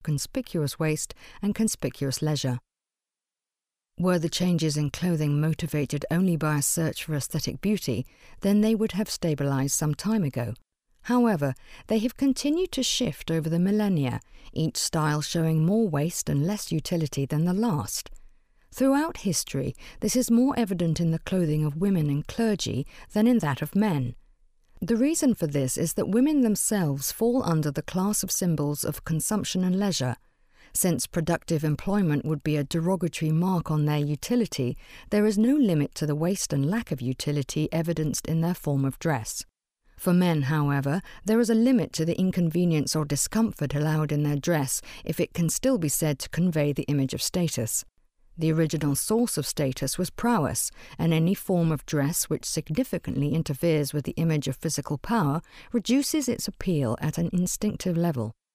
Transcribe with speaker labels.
Speaker 1: conspicuous waist and conspicuous leisure. Were the changes in clothing motivated only by a search for aesthetic beauty, then they would have stabilized some time ago. However, they have continued to shift over the millennia, each style showing more waste and less utility than the last. Throughout history, this is more evident in the clothing of women and clergy than in that of men. The reason for this is that women themselves fall under the class of symbols of consumption and leisure. Since productive employment would be a derogatory mark on their utility, there is no limit to the waste and lack of utility evidenced in their form of dress. For men, however, there is a limit to the inconvenience or discomfort allowed in their dress if it can still be said to convey the image of status. The original source of status was prowess, and any form of dress which significantly interferes with the image of physical power reduces its appeal at an instinctive level.